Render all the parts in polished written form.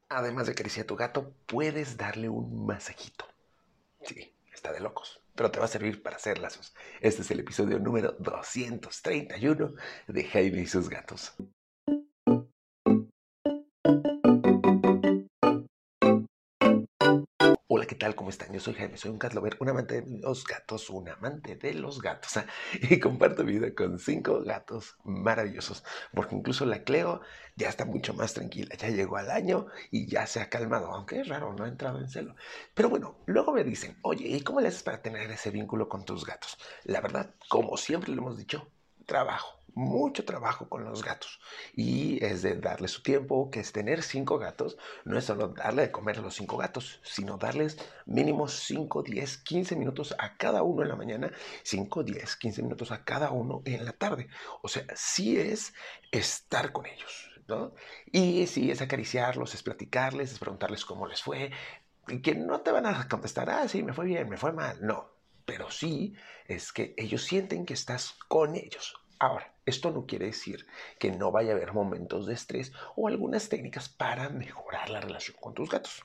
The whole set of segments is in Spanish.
Además de acariciar a tu gato, puedes darle un masajito. Sí, está de locos, pero te va a servir para hacer lazos. Este es el episodio número 231 de Jaime y sus gatos. Hola, ¿qué tal? ¿Cómo están? Yo soy Jaime, soy un cat lover, un amante de los gatos, un amante de los gatos. Y comparto mi vida con 5 gatos maravillosos, porque incluso la Cleo ya está mucho más tranquila, ya llegó al año y ya se ha calmado, aunque es raro, no ha entrado en celo. Pero bueno, luego me dicen, oye, ¿y cómo le haces para tener ese vínculo con tus gatos? La verdad, como siempre le hemos dicho, trabajo. Mucho trabajo con los gatos y es de darle su tiempo, que es tener 5 gatos no es solo darle de comer a los 5 gatos, sino darles mínimo 5, 10, 15 minutos a cada uno en la mañana, 5, 10, 15 minutos a cada uno en la tarde. O sea, sí es estar con ellos, ¿no? Y sí es acariciarlos, es platicarles, es preguntarles cómo les fue, y que no te van a contestar, ah, sí, me fue bien, me fue mal, no. Pero sí es que ellos sienten que estás con ellos. Ahora, esto no quiere decir que no vaya a haber momentos de estrés o algunas técnicas para mejorar la relación con tus gatos.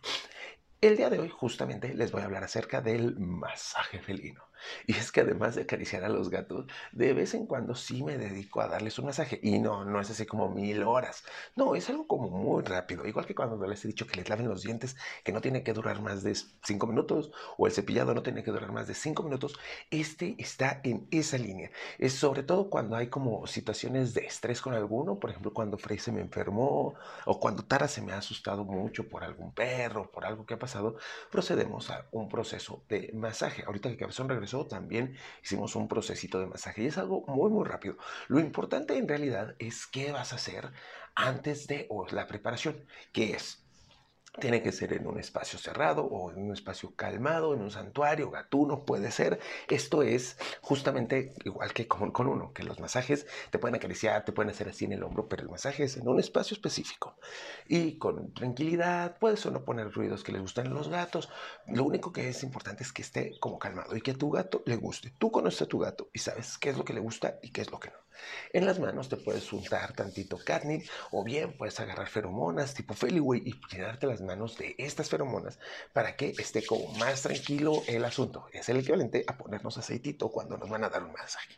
El día de hoy justamente les voy a hablar acerca del masaje felino. Y es que además de acariciar a los gatos, de vez en cuando sí me dedico a darles un masaje. Y no, no es así como 1000 horas. No, es algo como muy rápido. Igual que cuando les he dicho que les laven los dientes, que no tiene que durar más de 5 minutos, o el cepillado no tiene que durar más de 5 minutos. Este está en esa línea. Es sobre todo cuando hay como situaciones de estrés con alguno. Por ejemplo, cuando Frey se me enfermó, o cuando Tara se me ha asustado mucho por algún perro, por algo que ha pasado, procedemos a un proceso de masaje. Ahorita que Cabezón regresó, también hicimos un procesito de masaje y es algo muy, muy rápido. Lo importante en realidad es qué vas a hacer antes de o la preparación, que es tiene que ser en un espacio cerrado o en un espacio calmado, en un santuario, gatuno, puede ser. Esto es justamente igual que con uno, que los masajes te pueden acariciar, te pueden hacer así en el hombro, pero el masaje es en un espacio específico. Y con tranquilidad, puedes o no poner ruidos que les gustan a los gatos. Lo único que es importante es que esté como calmado y que a tu gato le guste. Tú conoces a tu gato y sabes qué es lo que le gusta y qué es lo que no. En las manos te puedes untar tantito catnip o bien puedes agarrar feromonas tipo Feliway y llenarte las manos de estas feromonas para que esté como más tranquilo el asunto. Es el equivalente a ponernos aceitito cuando nos van a dar un masaje.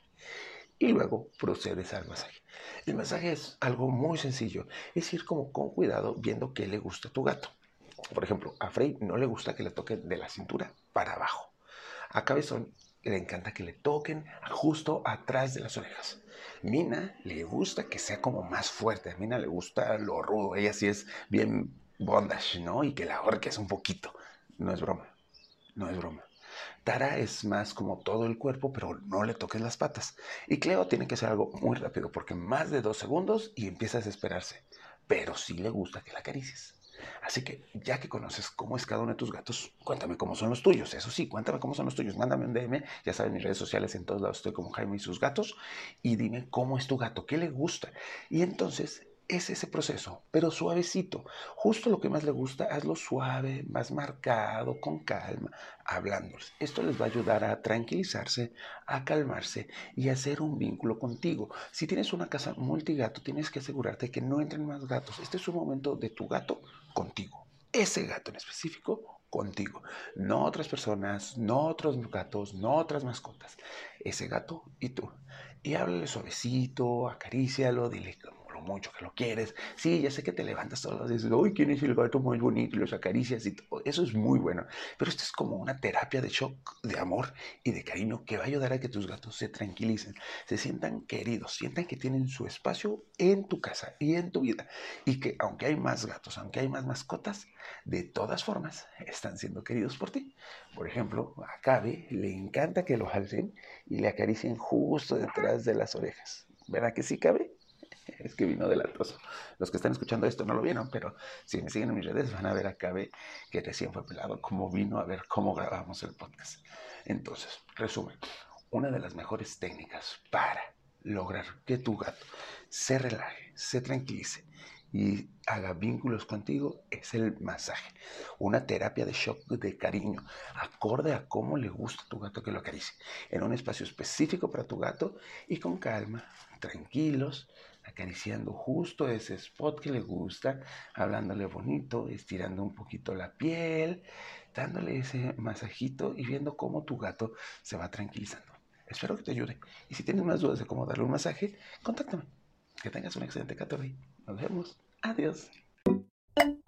Y luego procedes al masaje. El masaje es algo muy sencillo, es ir como con cuidado viendo qué le gusta a tu gato. Por ejemplo, a Frey no le gusta que le toquen de la cintura para abajo. A Cabezón le encanta que le toquen justo atrás de las orejas. Mina le gusta que sea como más fuerte. A Mina le gusta lo rudo. Ella sí es bien bondage, ¿no? Y que la ahorques un poquito. No es broma. No es broma. Tara es más como todo el cuerpo, pero no le toques las patas. Y Cleo tiene que hacer algo muy rápido, porque más de 2 segundos y empieza a desesperarse. Pero sí le gusta que la acaricies. Así que, ya que conoces cómo es cada uno de tus gatos, cuéntame cómo son los tuyos. Eso sí, cuéntame cómo son los tuyos. Mándame un DM. Ya saben, mis redes sociales en todos lados estoy como Jaime y sus gatos. Y dime cómo es tu gato, qué le gusta. Y entonces es ese proceso, pero suavecito. Justo lo que más le gusta, hazlo suave, más marcado, con calma, hablándoles. Esto les va a ayudar a tranquilizarse, a calmarse y a hacer un vínculo contigo. Si tienes una casa multigato, tienes que asegurarte que no entren más gatos. Este es un momento de tu gato contigo. Ese gato en específico contigo. No otras personas, no otros gatos, no otras mascotas. Ese gato y tú. Y háblale suavecito, acarícialo, dile lo mucho que lo quieres. Sí, ya sé que te levantas todos los días y dices, uy, ¿quién es el gato muy bonito? Y los acaricias y todo. Eso es muy bueno. Pero esto es como una terapia de shock, de amor y de cariño que va a ayudar a que tus gatos se tranquilicen, se sientan queridos, sientan que tienen su espacio en tu casa y en tu vida. Y que aunque hay más gatos, aunque hay más mascotas, de todas formas están siendo queridos por ti. Por ejemplo, a Cabe le encanta que lo alcen y le acaricien justo detrás de las orejas. ¿Verdad que sí, Cabe? Es que vino delatoso. Los que están escuchando esto no lo vieron, pero si me siguen en mis redes van a ver a Cabe que recién fue pelado, cómo vino a ver cómo grabamos el podcast. Entonces, resumen, una de las mejores técnicas para lograr que tu gato se relaje, se tranquilice y haga vínculos contigo es el masaje. Una terapia de shock de cariño, acorde a cómo le gusta a tu gato que lo acaricie. En un espacio específico para tu gato y con calma, tranquilos, acariciando justo ese spot que le gusta, hablándole bonito, estirando un poquito la piel, dándole ese masajito y viendo cómo tu gato se va tranquilizando. Espero que te ayude. Y si tienes más dudas de cómo darle un masaje, contáctame. Que tengas un excelente gato. Nos vemos. Adiós.